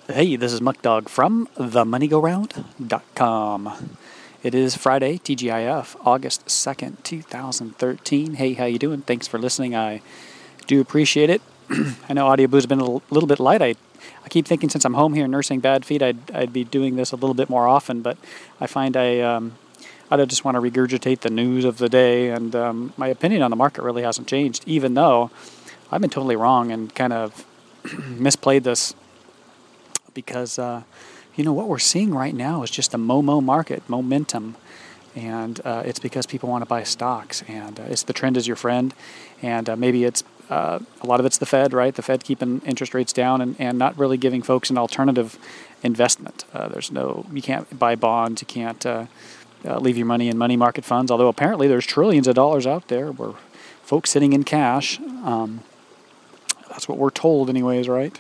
Hey, this is Muckdog from themoneygoround.com. It is Friday, TGIF, August 2nd, 2013. Hey, how you doing? Thanks for listening. I do appreciate it. I know Audio Boo's been a little bit light. I keep thinking since I'm home here nursing bad feet, I'd be doing this a little bit more often, but I find I just want to regurgitate the news of the day, and my opinion on the market really hasn't changed, even though I've been totally wrong and kind of misplayed this because, what we're seeing right now is just a MOMO market, momentum. And it's because people want to buy stocks. And it's the trend is your friend. And maybe it's a lot of it's the Fed, right? The Fed keeping interest rates down and not really giving folks an alternative investment. You can't buy bonds. You can't leave your money in money market funds. Although apparently there's trillions of dollars out there where folks sitting in cash. That's what we're told anyways, right?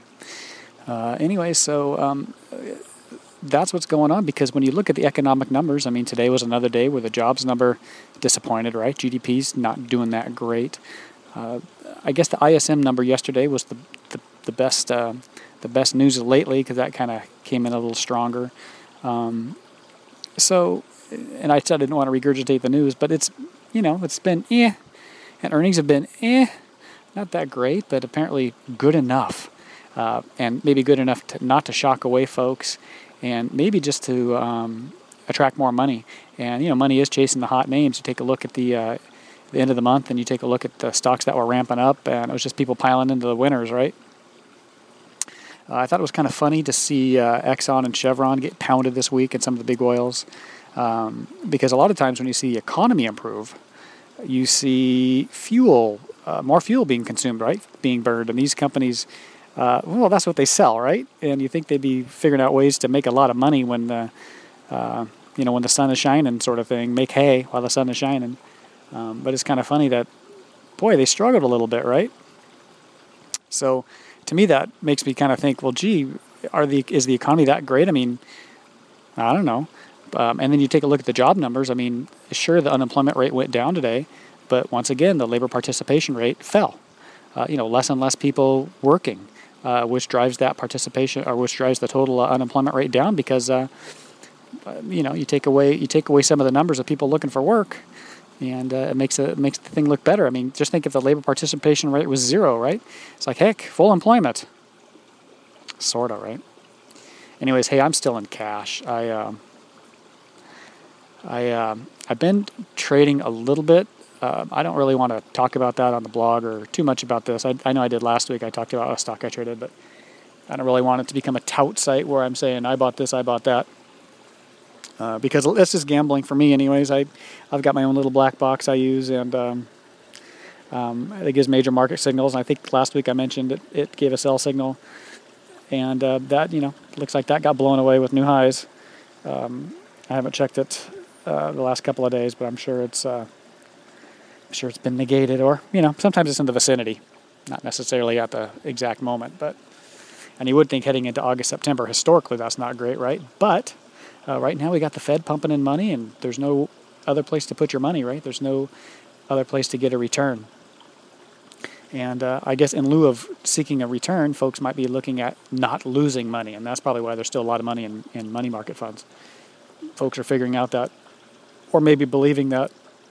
So that's what's going on, because when you look at the economic numbers, I mean, today was another day where the jobs number disappointed, right? GDP's not doing that great. I guess the ISM number yesterday was the best news lately, because that kind of came in a little stronger. And I said I didn't want to regurgitate the news, but it's been and earnings have been not that great, but apparently good enough. And maybe good enough not to shock away folks, and maybe just to attract more money. And money is chasing the hot names. You take a look at the end of the month, and you take a look at the stocks that were ramping up, and it was just people piling into the winners, right? I thought it was kind of funny to see Exxon and Chevron get pounded this week, and some of the big oils, because a lot of times when you see the economy improve, you see more fuel being consumed, right? Being burned, and these companies. Well, that's what they sell, right? And you think they'd be figuring out ways to make a lot of money when the sun is shining, sort of thing. Make hay while the sun is shining. But it's kind of funny that, boy, they struggled a little bit, right? So, to me, that makes me kind of think, well, gee, is the economy that great? I mean, I don't know. And then you take a look at the job numbers. I mean, sure, the unemployment rate went down today, but once again, the labor participation rate fell. Less and less people working. Which drives that participation, or which drives the total unemployment rate down, because you take away some of the numbers of people looking for work, and it makes the thing look better. I mean, just think if the labor participation rate was 0, right? It's like, heck, full employment, sorta, right? Anyways, hey, I'm still in cash. I've been trading a little bit. I don't really want to talk about that on the blog or too much about this. I know I did last week. I talked about a stock I traded, but I don't really want it to become a tout site where I'm saying I bought this, I bought that, because this is gambling for me anyways. I've got my own little black box I use, and it gives major market signals. And I think last week I mentioned it gave a sell signal, and that looks like that got blown away with new highs. I haven't checked it the last couple of days, but I'm sure it's been negated, or sometimes it's in the vicinity, not necessarily at the exact moment. And you would think heading into August, September, historically that's not great, right? But right now we got the Fed pumping in money, and there's no other place to put your money, right? There's no other place to get a return. And I guess in lieu of seeking a return, folks might be looking at not losing money, and that's probably why there's still a lot of money in money market funds. Folks are figuring out that, or maybe believing that,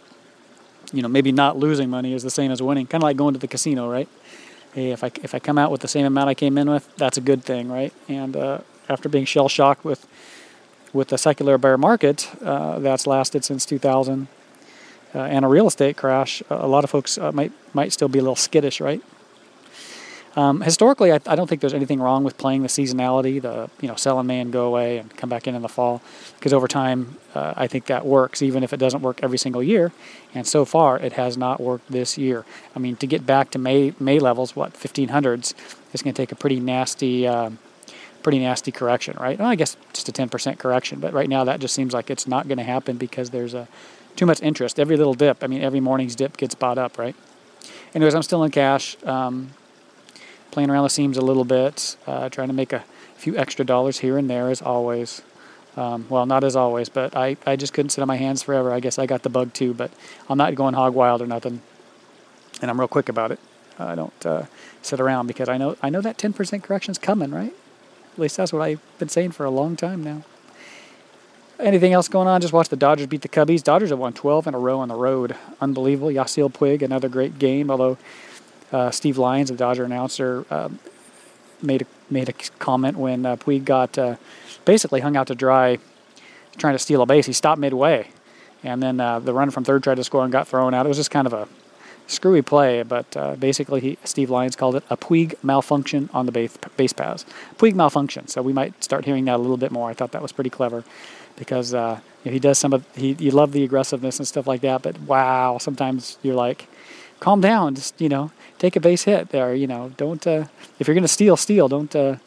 maybe not losing money is the same as winning. Kind of like going to the casino, right? Hey, if I come out with the same amount I came in with, that's a good thing, right? And after being shell shocked with the secular bear market that's lasted since 2000 and a real estate crash, a lot of folks might still be a little skittish, right? Historically, I don't think there's anything wrong with playing the seasonality, sell in May and go away and come back in the fall, because over time, I think that works, even if it doesn't work every single year. And so far, it has not worked this year. I mean, to get back to May levels, 1500s, it's going to take a pretty nasty correction, right? Well, I guess just a 10% correction, but right now that just seems like it's not going to happen, because there's too much interest. Every little dip, every morning's dip gets bought up, right? Anyways, I'm still in cash. Playing around the seams a little bit, trying to make a few extra dollars here and there, as always. Well, not as always, but I just couldn't sit on my hands forever. I guess I got the bug too, but I'm not going hog wild or nothing, and I'm real quick about it. I don't sit around, because I know that 10% correction's coming, right? At least that's what I've been saying for a long time now. Anything else going on? Just watch the Dodgers beat the Cubbies. Dodgers have won 12 in a row on the road. Unbelievable. Yasiel Puig, another great game, although Steve Lyons, the Dodger announcer, made a comment when Puig got basically hung out to dry trying to steal a base. He stopped midway, and then the runner from third tried to score and got thrown out. It was just kind of a screwy play, but basically Steve Lyons called it a Puig malfunction on the base paths. Puig malfunction, so we might start hearing that a little bit more. I thought that was pretty clever because he does you love the aggressiveness and stuff like that, but wow, sometimes you're like, calm down, just, take a base hit there, don't, if you're going to steal, don't,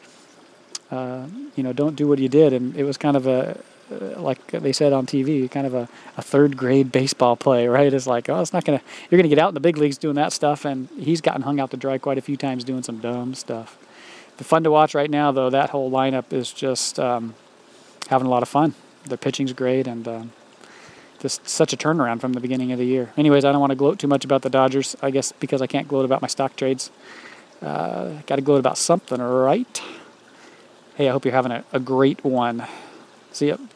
don't do what you did. And it was kind of like they said on TV, kind of a third grade baseball play, right? It's like, you're going to get out in the big leagues doing that stuff. And he's gotten hung out to dry quite a few times doing some dumb stuff. The fun to watch right now, though, that whole lineup is just having a lot of fun. Their pitching's great, and just such a turnaround from the beginning of the year. Anyways, I don't want to gloat too much about the Dodgers, I guess, because I can't gloat about my stock trades. Got to gloat about something, right? Hey, I hope you're having a great one. See ya.